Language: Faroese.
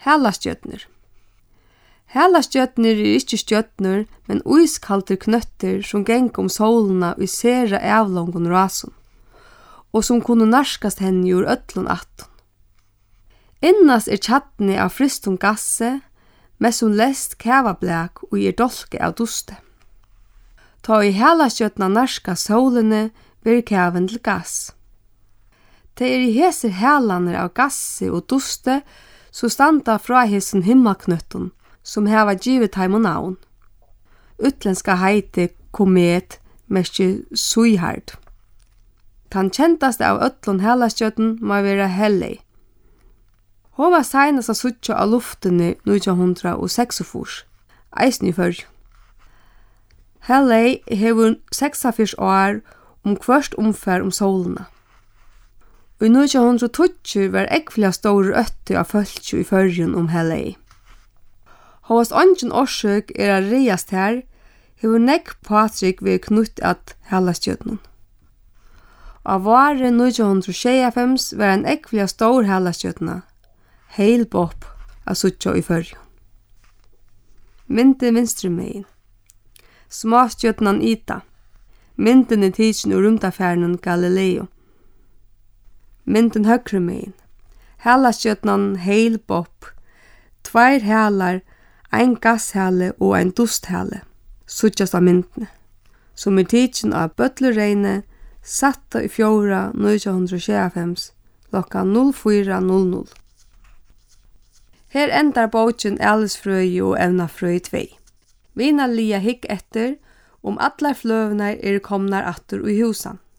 Halastjørnur. Halastjørnur ikke stjørnur, men ískaldir knøttir som geng sólina í sera avlongun rasun, og som kunne narskast henni úr öllum attun. Innast tjattni av fristum gasse, med som lest kavablek og dolke av duste. Ta i halastjørna narska sólini vir kaven til gass. Det i hesir halaner av gasse og duste, så standa fra hesen himmelknøttun, som hava givet heim og navn. Utlenska heiti komet, mestje suihard. Tan kjentaste av öllun halastjørn må vera Helley. Hon var seinast að suttja av luftini 1946, eisn í førj. Helley hevur 46 år hvørst umfær sólina. I 1920 var ekkfliga stóru ötti av fölkju í førjun Helley. Hóast ongin orsøk að reiast her, hevur nekk Patrik við knutt at halastjørnum. Av vare 1965 var ein ekkfliga stór halastjørna, Hale Bob, að suttja í førjun. Myndin vinstri megin. Smástjørnan Ida. Myndin tidsin úr rúmdafærnum Galileo. Myndin høgri megin. Halastjørnan Hale Bob. 2 halar, ein gasshale og ein dusthale. Suttjast av myndin. Som tidsin av Bøtlureine, satta í 4. 1925, klokka 04:00. Her endar bókin Alisfrøyi og evnafrøyi 2. Vinalia hikk etter allar fløvnar komnar aftur í husan.